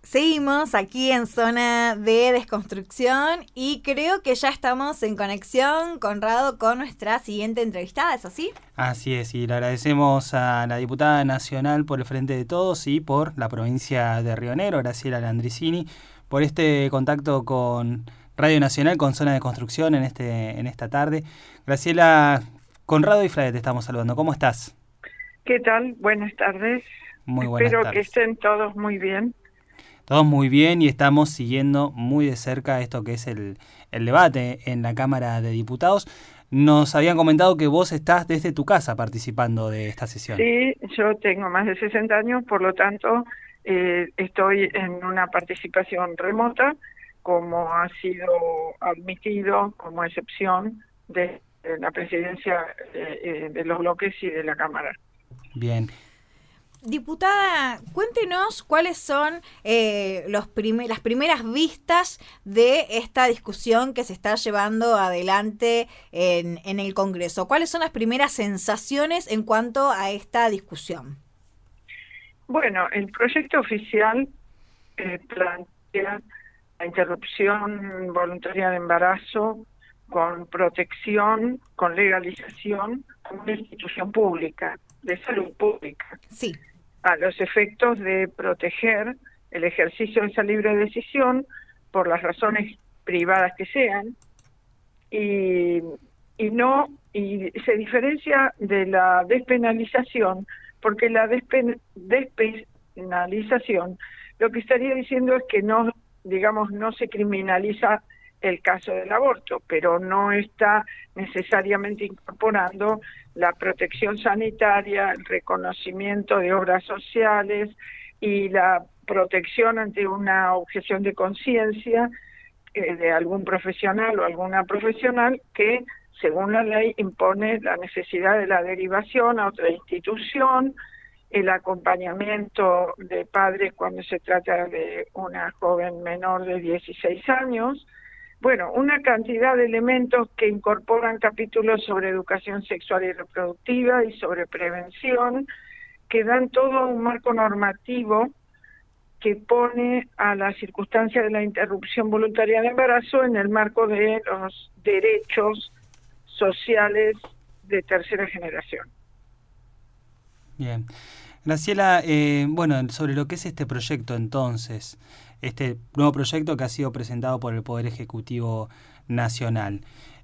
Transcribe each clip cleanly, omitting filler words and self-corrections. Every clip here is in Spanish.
Seguimos aquí en zona de desconstrucción y creo que ya estamos en conexión, Conrado, con nuestra siguiente entrevistada, ¿es así? Así es, y le agradecemos a la diputada nacional por el Frente de Todos y por la provincia de Río Negro, Graciela Landricini, por este contacto con Radio Nacional, con Zona de Construcción en esta tarde. Graciela, Conrado y Frade te estamos saludando. ¿Cómo estás? ¿Qué tal? Buenas tardes. Muy buenas Espero que tardes. estén todos muy bien. Todos muy bien y estamos siguiendo muy de cerca esto que es el debate en la Cámara de Diputados. Nos habían comentado que vos estás desde tu casa participando de esta sesión. Sí, yo tengo más de 60 años, por lo tanto estoy en una participación remota, como ha sido admitido como excepción de la presidencia de los bloques y de la Cámara. Bien. Diputada, cuéntenos cuáles son las primeras vistas de esta discusión que se está llevando adelante en el Congreso. ¿Cuáles son las primeras sensaciones en cuanto a esta discusión? Bueno, el proyecto oficial plantea la interrupción voluntaria de embarazo con protección, con legalización, como una institución pública, de salud pública. Sí. A los efectos de proteger el ejercicio de esa libre decisión por las razones privadas que sean, y se diferencia de la despenalización, porque la despenalización lo que estaría diciendo es que no se criminaliza el caso del aborto, pero no está necesariamente incorporando la protección sanitaria, el reconocimiento de obras sociales y la protección ante una objeción de conciencia de algún profesional o alguna profesional que, según la ley, impone la necesidad de la derivación a otra institución, el acompañamiento de padres cuando se trata de una joven menor de 16 años, bueno, una cantidad de elementos que incorporan capítulos sobre educación sexual y reproductiva y sobre prevención, que dan todo un marco normativo que pone a la circunstancia de la interrupción voluntaria de embarazo en el marco de los derechos sociales de tercera generación. Bien. Graciela, sobre lo que es este proyecto entonces, este nuevo proyecto que ha sido presentado por el Poder Ejecutivo Nacional,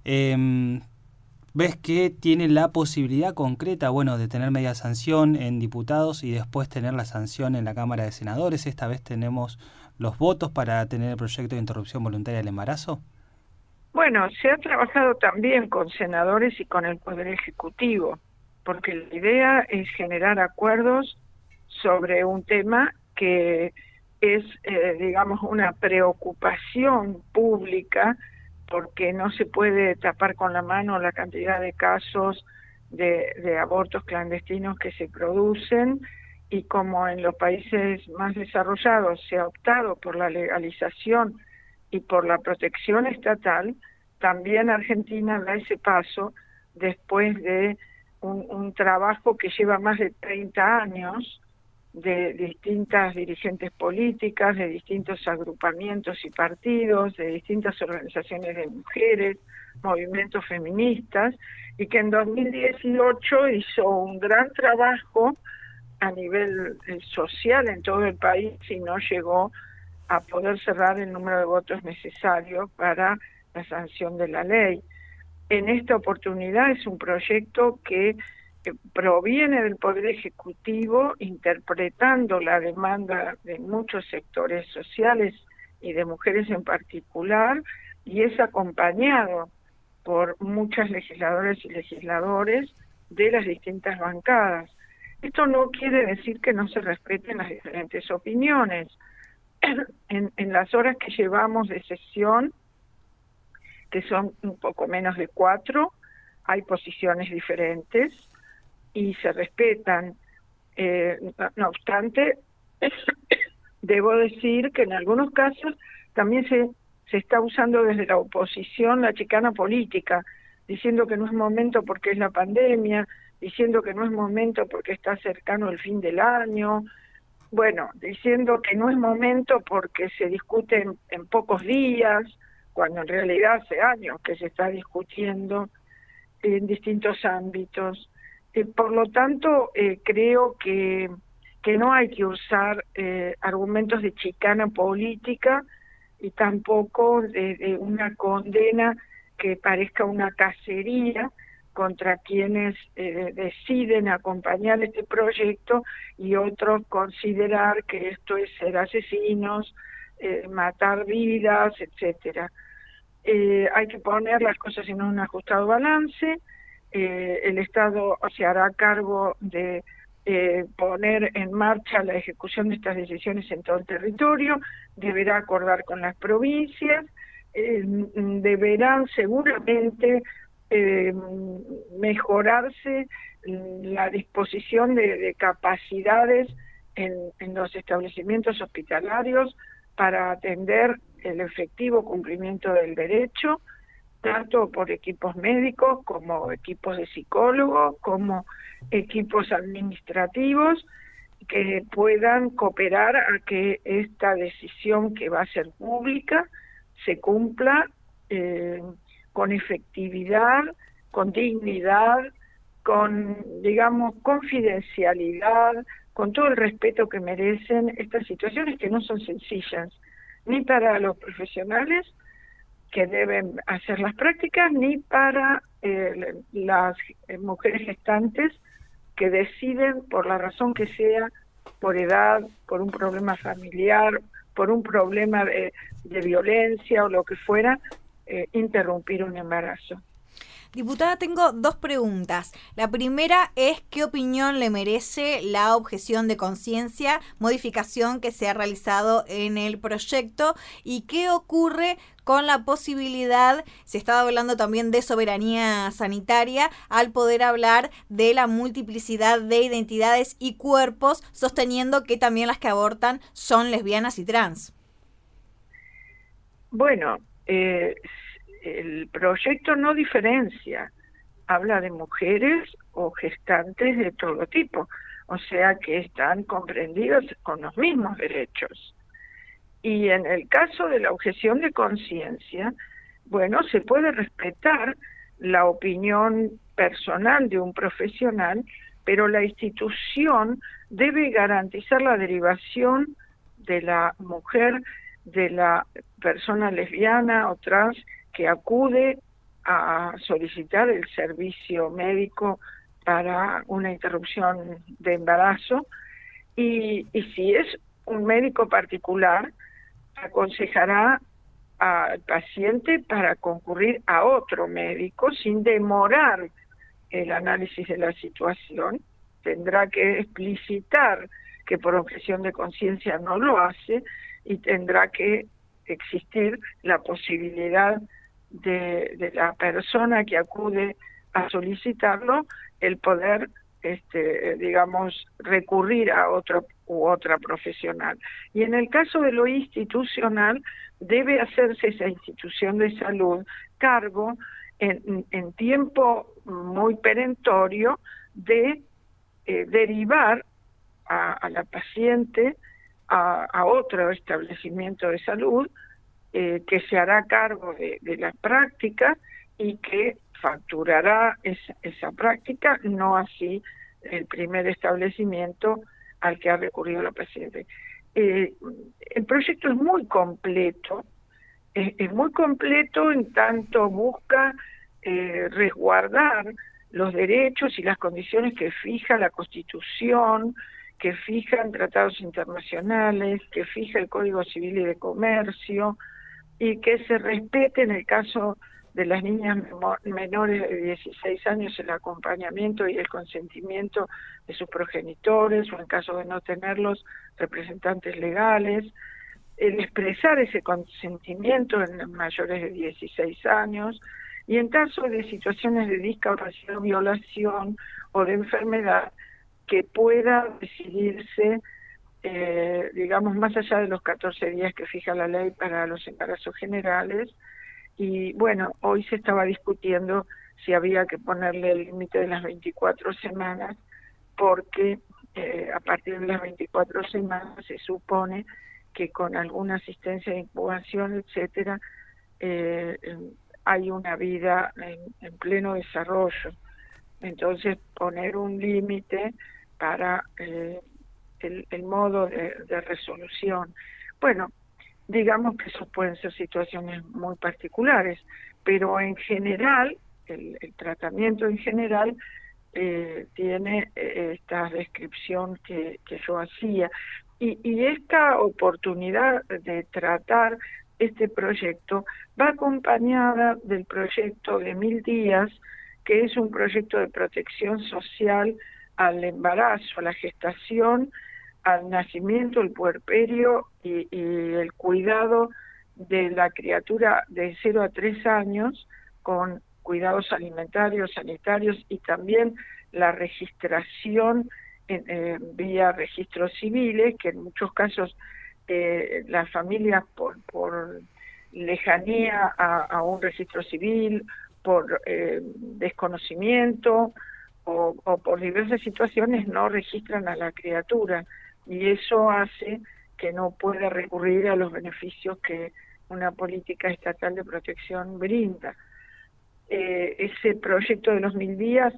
¿ves que tiene la posibilidad concreta, de tener media sanción en diputados y después tener la sanción en la Cámara de Senadores? ¿Esta vez tenemos los votos para tener el proyecto de interrupción voluntaria del embarazo? Bueno, se ha trabajado también con senadores y con el Poder Ejecutivo, porque la idea es generar acuerdos sobre un tema que es, una preocupación pública, porque no se puede tapar con la mano la cantidad de casos de abortos clandestinos que se producen, y como en los países más desarrollados se ha optado por la legalización y por la protección estatal, también Argentina da ese paso después de un trabajo que lleva más de 30 años de distintas dirigentes políticas, de distintos agrupamientos y partidos, de distintas organizaciones de mujeres, movimientos feministas, y que en 2018 hizo un gran trabajo a nivel social en todo el país y no llegó a poder cerrar el número de votos necesarios para la sanción de la ley. En esta oportunidad es un proyecto que proviene del Poder Ejecutivo, interpretando la demanda de muchos sectores sociales y de mujeres en particular, y es acompañado por muchas legisladoras y legisladores de las distintas bancadas. Esto no quiere decir que no se respeten las diferentes opiniones. En las horas que llevamos de sesión, que son un poco menos de 4, hay posiciones diferentes y se respetan. No obstante, debo decir que en algunos casos también se está usando desde la oposición la chicana política, diciendo que no es momento porque es la pandemia, diciendo que no es momento porque está cercano el fin del año. bueno, diciendo que no es momento porque se discute en pocos días, cuando en realidad hace años que se está discutiendo en distintos ámbitos. Por lo tanto, creo que no hay que usar argumentos de chicana política y tampoco de una condena que parezca una cacería contra quienes deciden acompañar este proyecto y otros considerar que esto es ser asesinos, matar vidas, etcétera. Hay que poner las cosas en un ajustado balance. El Estado se hará cargo de poner en marcha la ejecución de estas decisiones en todo el territorio, deberá acordar con las provincias, deberán seguramente mejorarse la disposición de capacidades en los establecimientos hospitalarios para atender el efectivo cumplimiento del derecho, tanto por equipos médicos como equipos de psicólogos, como equipos administrativos, que puedan cooperar a que esta decisión que va a ser pública se cumpla con efectividad, con dignidad, con, digamos, confidencialidad, con todo el respeto que merecen estas situaciones que no son sencillas, ni para los profesionales que deben hacer las prácticas, ni para las mujeres gestantes que deciden, por la razón que sea, por edad, por un problema familiar, por un problema de violencia o lo que fuera, interrumpir un embarazo. Diputada, tengo dos preguntas. La primera es ¿qué opinión le merece la objeción de conciencia, modificación que se ha realizado en el proyecto? ¿Y qué ocurre con la posibilidad, se estaba hablando también de soberanía sanitaria, al poder hablar de la multiplicidad de identidades y cuerpos, sosteniendo que también las que abortan son lesbianas y trans? Bueno, el proyecto no diferencia, habla de mujeres o gestantes de todo tipo, o sea que están comprendidos con los mismos derechos. Y en el caso de la objeción de conciencia, bueno, se puede respetar la opinión personal de un profesional, pero la institución debe garantizar la derivación de la mujer, de la persona lesbiana o trans que acude a solicitar el servicio médico para una interrupción de embarazo, y si es un médico particular, aconsejará al paciente para concurrir a otro médico sin demorar el análisis de la situación. Tendrá que explicitar que por objeción de conciencia no lo hace y tendrá que existir la posibilidad de la persona que acude a solicitarlo, el poder, digamos, recurrir a otro u otra profesional. Y en el caso de lo institucional, debe hacerse esa institución de salud cargo en tiempo muy perentorio de derivar a la paciente a otro establecimiento de salud que se hará cargo de la práctica y que facturará esa práctica, no así el primer establecimiento al que ha recurrido la paciente. El proyecto es muy completo, es muy completo en tanto busca resguardar los derechos y las condiciones que fija la Constitución, que fijan tratados internacionales, que fija el Código Civil y de Comercio, y que se respete en el caso de las niñas menores de 16 años el acompañamiento y el consentimiento de sus progenitores, o en caso de no tenerlos, representantes legales, el expresar ese consentimiento en mayores de 16 años, y en caso de situaciones de discapacidad, violación o de enfermedad, que pueda decidirse, digamos, más allá de los 14 días que fija la ley para los embarazos generales. Y bueno, hoy se estaba discutiendo si había que ponerle el límite de las 24 semanas, porque a partir de las 24 semanas se supone que con alguna asistencia de incubación, etcétera, hay una vida en pleno desarrollo. Entonces, poner un límite para el modo de resolución. Bueno, digamos que eso pueden ser situaciones muy particulares, pero en general, el tratamiento en general tiene esta descripción que yo hacía. Y esta oportunidad de tratar este proyecto va acompañada del proyecto de 1000 días, que es un proyecto de protección social al embarazo, a la gestación, al nacimiento, el puerperio y el cuidado de la criatura de 0 a 3 años, con cuidados alimentarios, sanitarios y también la registración vía registros civiles, que en muchos casos las familias por lejanía a un registro civil, por desconocimiento o por diversas situaciones no registran a la criatura, y eso hace que no pueda recurrir a los beneficios que una política estatal de protección brinda. Ese proyecto de los 1000 días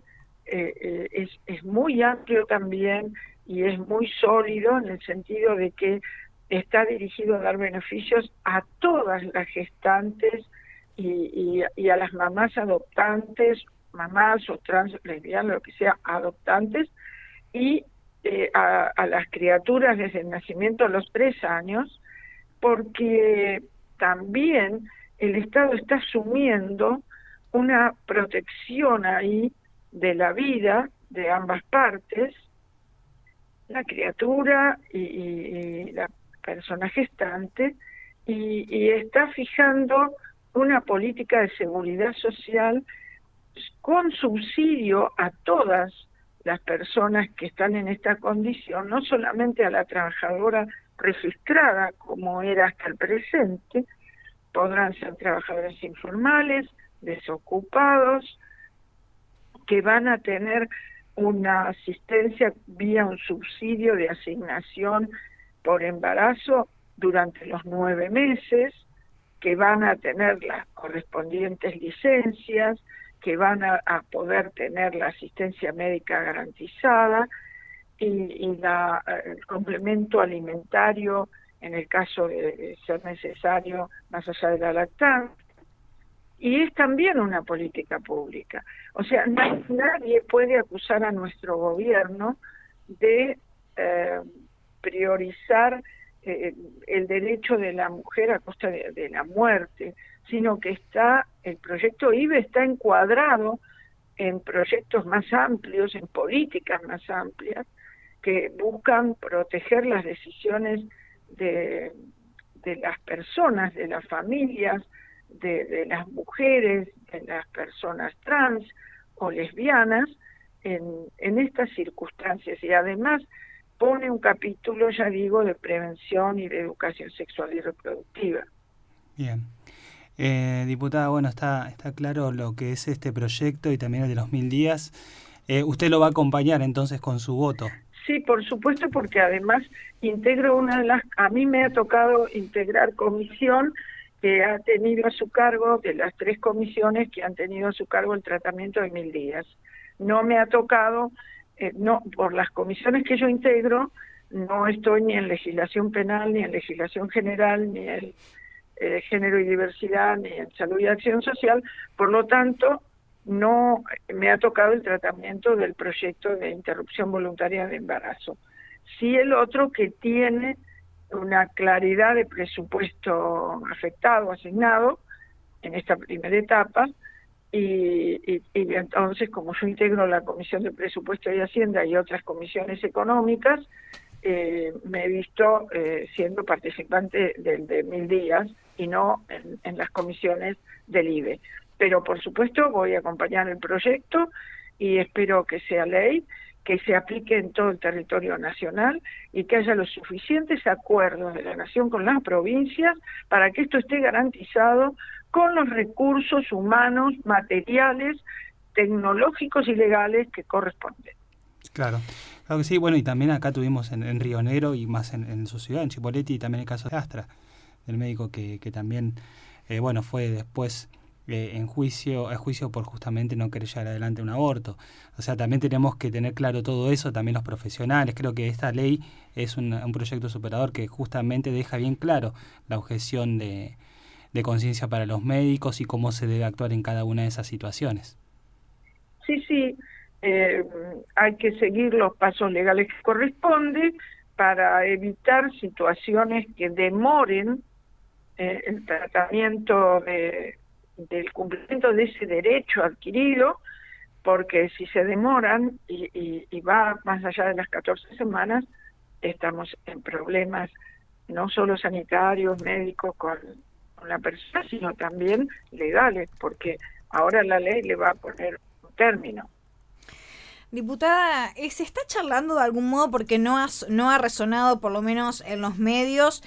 es muy amplio también y es muy sólido en el sentido de que está dirigido a dar beneficios a todas las gestantes y a las mamás adoptantes, mamás o trans, lesbianas, lo que sea, adoptantes, y a las criaturas desde el nacimiento a los 3 años, porque también el Estado está asumiendo una protección ahí de la vida de ambas partes, la criatura y la persona gestante, y está fijando una política de seguridad social con subsidio a todas las personas que están en esta condición, no solamente a la trabajadora registrada como era hasta el presente, podrán ser trabajadores informales, desocupados, que van a tener una asistencia vía un subsidio de asignación por embarazo durante los 9 meses, que van a tener las correspondientes licencias, que van a poder tener la asistencia médica garantizada y el complemento alimentario en el caso de ser necesario más allá de la lactancia. Y es también una política pública. O sea, nadie puede acusar a nuestro gobierno de priorizar el derecho de la mujer a costa de la muerte, sino que el proyecto IVE está encuadrado en proyectos más amplios, en políticas más amplias, que buscan proteger las decisiones de las personas, de las familias, de las mujeres, de las personas trans o lesbianas en estas circunstancias, y además pone un capítulo, ya digo, de prevención y de educación sexual y reproductiva. Bien. Diputada, bueno, está claro lo que es este proyecto y también el de los 1000 días. ¿Usted lo va a acompañar entonces con su voto? Sí, por supuesto, porque además integro a mí me ha tocado integrar comisión que ha tenido a su cargo, de las 3 comisiones que han tenido a su cargo el tratamiento de 1000 días. No me ha tocado, no, por las comisiones que yo integro, no estoy ni en legislación penal, ni en legislación general, ni en género y diversidad, ni en salud y acción social, por lo tanto, no me ha tocado el tratamiento del proyecto de interrupción voluntaria de embarazo. Sí, el otro, que tiene una claridad de presupuesto afectado, asignado, en esta primera etapa, y entonces, como yo integro la Comisión de Presupuesto y Hacienda y otras comisiones económicas, me he visto siendo participante del de 1000 días y no en las comisiones del IVE. Pero por supuesto voy a acompañar el proyecto y espero que sea ley, que se aplique en todo el territorio nacional y que haya los suficientes acuerdos de la Nación con las provincias para que esto esté garantizado con los recursos humanos, materiales, tecnológicos y legales que corresponden. Claro. Claro que sí, bueno, y también acá tuvimos en Río Negro y más en su ciudad, en Chipoleti, también el caso de Astra, del médico que también, bueno, fue después a juicio por justamente no querer llevar adelante un aborto. O sea, también tenemos que tener claro todo eso, también los profesionales. Creo que esta ley es un proyecto superador que justamente deja bien claro la objeción de conciencia para los médicos y cómo se debe actuar en cada una de esas situaciones. Sí, hay que seguir los pasos legales que corresponden para evitar situaciones que demoren el tratamiento del cumplimiento de ese derecho adquirido, porque si se demoran y va más allá de las 14 semanas, estamos en problemas no solo sanitarios, médicos con la persona, sino también legales, porque ahora la ley le va a poner un término. Diputada, ¿se está charlando de algún modo, porque no ha resonado por lo menos en los medios,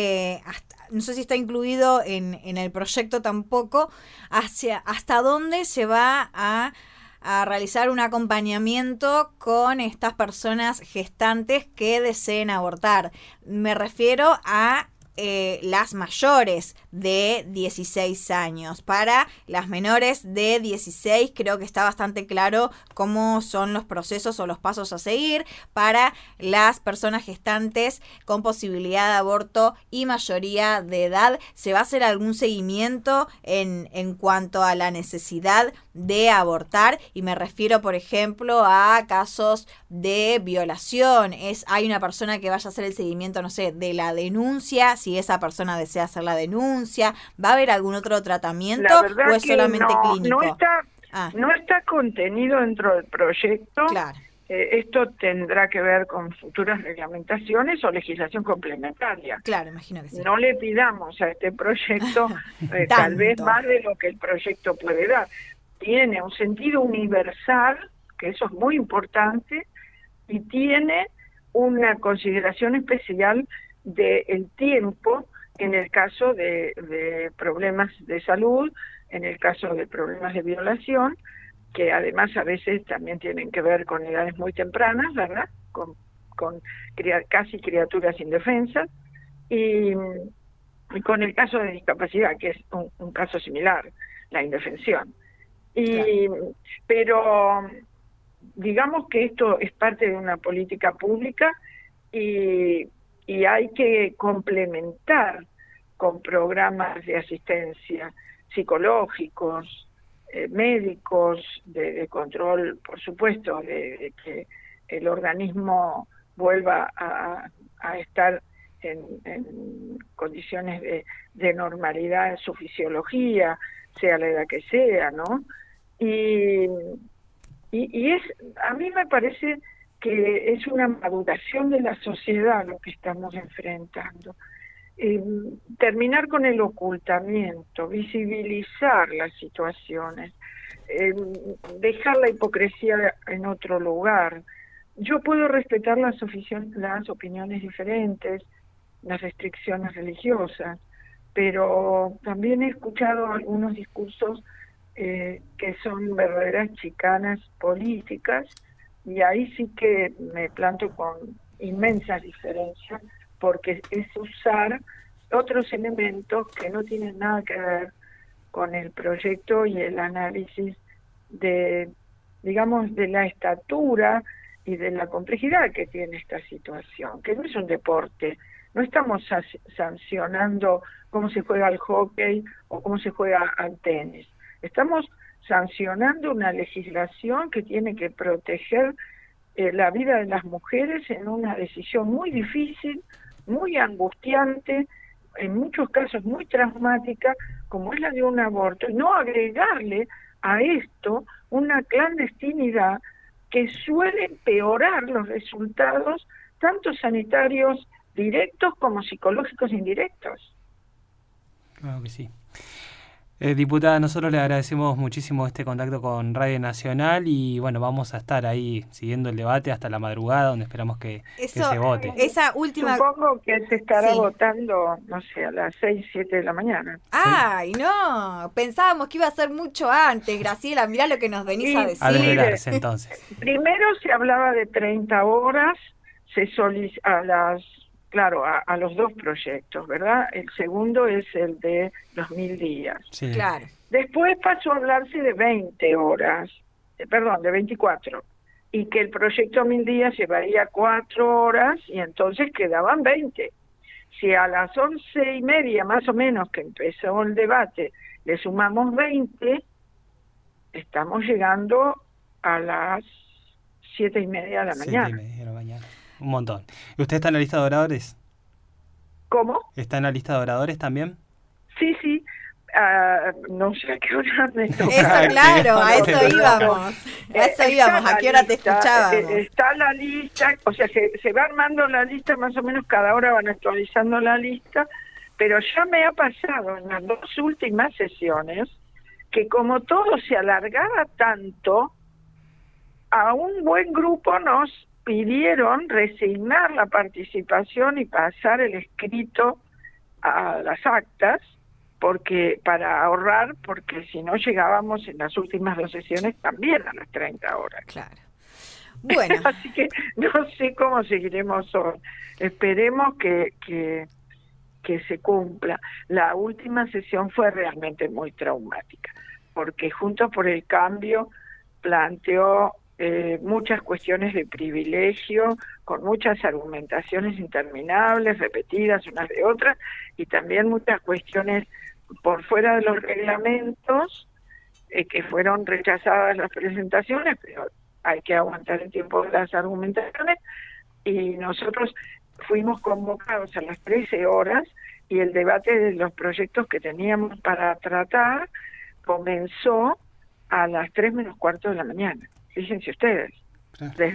no sé si está incluido en el proyecto tampoco, hasta dónde se va a realizar un acompañamiento con estas personas gestantes que deseen abortar? Me refiero a las mayores de 16 años. Para las menores de 16 creo que está bastante claro cómo son los procesos o los pasos a seguir. Para las personas gestantes con posibilidad de aborto y mayoría de edad, ¿se va a hacer algún seguimiento en cuanto a la necesidad de abortar? Y me refiero, por ejemplo, a casos de violación. ¿Hay una persona que vaya a hacer el seguimiento, no sé, de la denuncia, si esa persona desea hacer la denuncia? ¿Va a haber algún otro tratamiento o es solamente clínico? No está contenido dentro del proyecto. Claro. Esto tendrá que ver con futuras reglamentaciones o legislación complementaria. Claro, imagino que sí. No le pidamos a este proyecto tal vez más de lo que el proyecto puede dar. Tiene un sentido universal, que eso es muy importante, y tiene una consideración especial del tiempo en el caso de problemas de salud, en el caso de problemas de violación, que además a veces también tienen que ver con edades muy tempranas, ¿verdad? Con casi criaturas indefensas, y con el caso de discapacidad, que es un caso similar, la indefensión. Claro. Pero digamos que esto es parte de una política pública y hay que complementar con programas de asistencia psicológicos, médicos, de control, por supuesto, de que el organismo vuelva a estar en condiciones de normalidad en su fisiología, sea la edad que sea, ¿no? Y a mí me parece que es una maduración de la sociedad lo que estamos enfrentando. Terminar con el ocultamiento, visibilizar las situaciones, dejar la hipocresía en otro lugar. Yo puedo respetar las opiniones diferentes, las restricciones religiosas, pero también he escuchado algunos discursos que son verdaderas chicanas políticas, y ahí sí que me planto con inmensas diferencias, porque es usar otros elementos que no tienen nada que ver con el proyecto y el análisis de, digamos, de la estatura y de la complejidad que tiene esta situación, que no es un deporte. No estamos sancionando cómo se juega al hockey o cómo se juega al tenis. Estamos sancionando una legislación que tiene que proteger la vida de las mujeres en una decisión muy difícil, muy angustiante, en muchos casos muy traumática, como es la de un aborto, y no agregarle a esto una clandestinidad que suele empeorar los resultados, tanto sanitarios directos como psicológicos indirectos. Claro que sí. Diputada, nosotros le agradecemos muchísimo este contacto con Radio Nacional y bueno, vamos a estar ahí siguiendo el debate hasta la madrugada, donde esperamos que se vote. Esa última... Supongo que se estará votando, no sé, a las 6, 7 de la mañana. ¡Ay, no! Pensábamos que iba a ser mucho antes, Graciela, mirá lo que nos venís a decir. A desvelarse, entonces. Primero se hablaba de 30 horas, a los dos proyectos, ¿verdad? El segundo es el de los 1000 días. Sí. Claro. Después pasó a hablarse de 20 horas, de 24, y que el proyecto 1000 días llevaría 4 horas y entonces quedaban 20. Si a las 11:30 más o menos que empezó el debate le sumamos 20, estamos llegando a las 7:30 de la mañana. 7:30 de la mañana. Un montón. ¿Y usted está en la lista de oradores? ¿Cómo? ¿Está en la lista de oradores también? Sí. No sé a qué hora me toca. Eso, claro, a eso íbamos. ¿A qué hora te escuchábamos? Está la lista, o sea, se va armando la lista, más o menos cada hora van actualizando la lista, pero ya me ha pasado en las 2 últimas sesiones que como todo se alargaba tanto, a un buen grupo nos pidieron resignar la participación y pasar el escrito a las actas, porque para ahorrar, porque si no llegábamos en las últimas 2 sesiones también a las 30 horas. Claro. Bueno. Así que no sé cómo seguiremos hoy. Esperemos que se cumpla. La última sesión fue realmente muy traumática, porque Juntos por el Cambio planteó muchas cuestiones de privilegio, con muchas argumentaciones interminables, repetidas unas de otras, y también muchas cuestiones por fuera de los reglamentos, que fueron rechazadas las presentaciones, pero hay que aguantar el tiempo de las argumentaciones, y nosotros fuimos convocados a las 13 horas, y el debate de los proyectos que teníamos para tratar comenzó a las 3 menos cuarto de la mañana. Fíjense ustedes. Claro.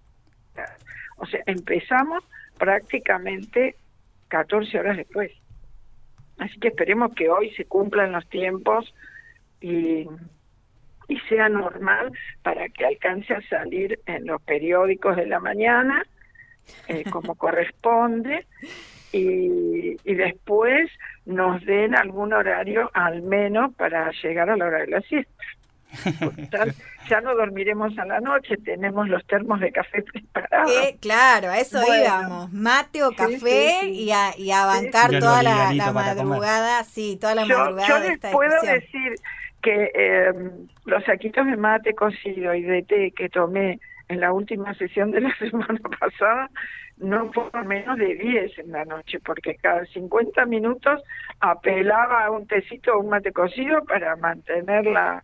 O sea, empezamos prácticamente 14 horas después. Así que esperemos que hoy se cumplan los tiempos y sea normal para que alcance a salir en los periódicos de la mañana, como corresponde, y después nos den algún horario al menos para llegar a la hora de la siesta. Ya no dormiremos a la noche, tenemos los termos de café preparados. Claro, a eso íbamos, mate o café. Sí. Y a bancar toda la madrugada, toda la madrugada. Yo les puedo decir que los saquitos de mate cocido y de té que tomé en la última sesión de la semana pasada no fueron menos de 10 en la noche, porque cada 50 minutos apelaba a un tecito o un mate cocido para mantener la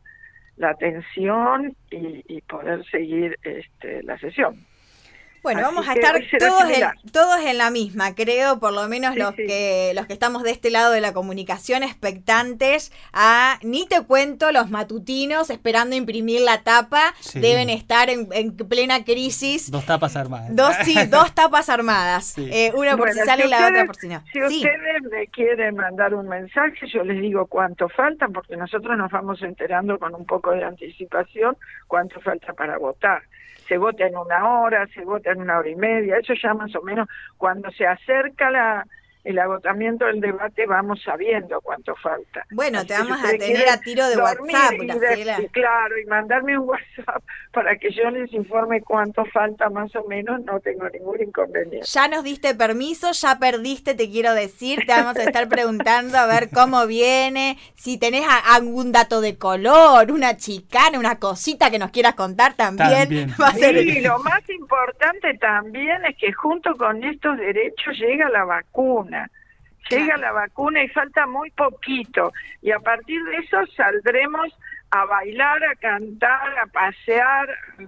atención y poder seguir la sesión. Bueno, así vamos a estar todos en la misma, creo, por lo menos los sí. que estamos de este lado de la comunicación, expectantes a, ni te cuento, los matutinos esperando imprimir la tapa, deben estar en plena crisis. 2 tapas armadas. 2 tapas armadas, una por si sale y la otra por si no. Si ustedes me quieren mandar un mensaje, yo les digo cuánto falta, porque nosotros nos vamos enterando con un poco de anticipación cuánto falta para votar. Se vota en 1 hora, se vota en 1 hora y media, eso ya más o menos cuando se acerca el agotamiento del debate vamos sabiendo cuánto falta. Bueno, así te vamos a tener a tiro de WhatsApp, Graciela. Claro, y mandarme un WhatsApp para que yo les informe cuánto falta más o menos, no tengo ningún inconveniente. Ya nos diste permiso, ya perdiste, te quiero decir, te vamos a estar preguntando a ver cómo viene, si tenés algún dato de color, una chicana, una cosita que nos quieras contar también. Va a ser... Sí, lo más importante también es que junto con estos derechos llega la vacuna. Llega la vacuna y falta muy poquito, y a partir de eso saldremos a bailar, a cantar, a pasear,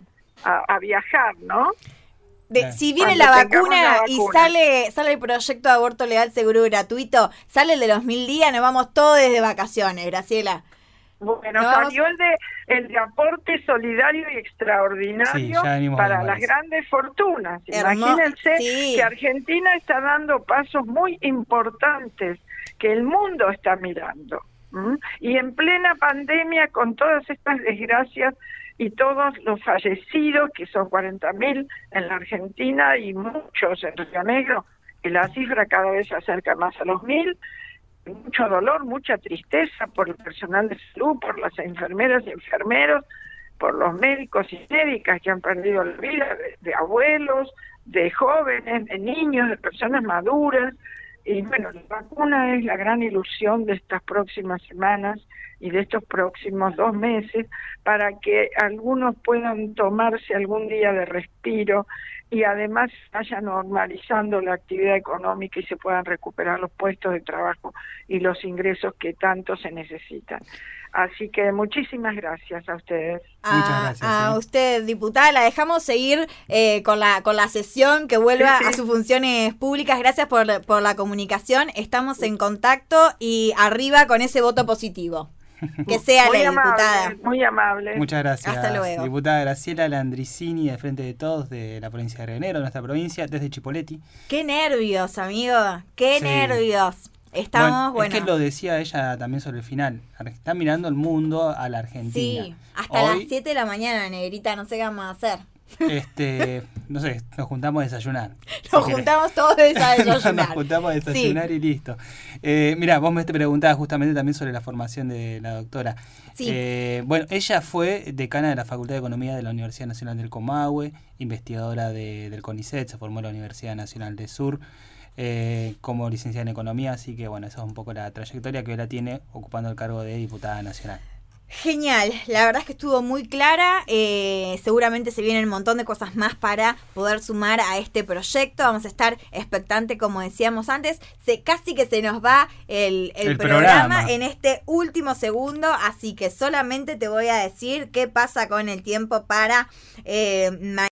a viajar, ¿no? Si viene la vacuna y sale el proyecto de aborto legal, seguro y gratuito, sale el de los 1000 días, nos vamos todos de vacaciones, Graciela. Bueno, salió el de aporte solidario y extraordinario para las grandes fortunas. Imagínense que Argentina está dando pasos muy importantes que el mundo está mirando. ¿Mm? Y en plena pandemia, con todas estas desgracias y todos los fallecidos, que son 40.000 en la Argentina y muchos en Río Negro, y la cifra cada vez se acerca más a los 1.000, mucho dolor, mucha tristeza por el personal de salud, por las enfermeras y enfermeros, por los médicos y médicas que han perdido la vida, de abuelos, de jóvenes, de niños, de personas maduras. Y bueno, la vacuna es la gran ilusión de estas próximas semanas y de estos próximos 2 meses, para que algunos puedan tomarse algún día de respiro y además vaya normalizando la actividad económica y se puedan recuperar los puestos de trabajo y los ingresos que tanto se necesitan. Así que muchísimas gracias a ustedes. Muchas gracias. A usted, diputada, la dejamos seguir con la sesión, que vuelva Sí. a sus funciones públicas. Gracias por la comunicación. Estamos en contacto y arriba con ese voto positivo. Que sea Muy la amable, diputada. muy amable. Muchas gracias. Hasta luego. Diputada Graciela Landricini, de Frente de Todos, de la provincia de Río Negro, nuestra provincia, desde Chipoleti. Qué nervios, amigo. Qué Sí. nervios. Estamos, bueno. Es que lo decía ella también sobre el final. Está mirando el mundo a la Argentina. Sí, hasta las 7 de la mañana, negrita, no sé qué vamos a hacer. No sé, nos juntamos a desayunar. Nos juntamos todos a desayunar. Nos juntamos a desayunar y listo. Mira, vos me preguntabas justamente también sobre la formación de la doctora. Sí. Bueno, ella fue decana de la Facultad de Economía de la Universidad Nacional del Comahue, investigadora del CONICET, se formó en la Universidad Nacional del Sur como licenciada en Economía, así que bueno, esa es un poco la trayectoria que ahora tiene ocupando el cargo de diputada nacional. Genial, la verdad es que estuvo muy clara, seguramente se vienen un montón de cosas más para poder sumar a este proyecto, vamos a estar expectantes como decíamos antes, casi que se nos va el programa en este último segundo, así que solamente te voy a decir qué pasa con el tiempo para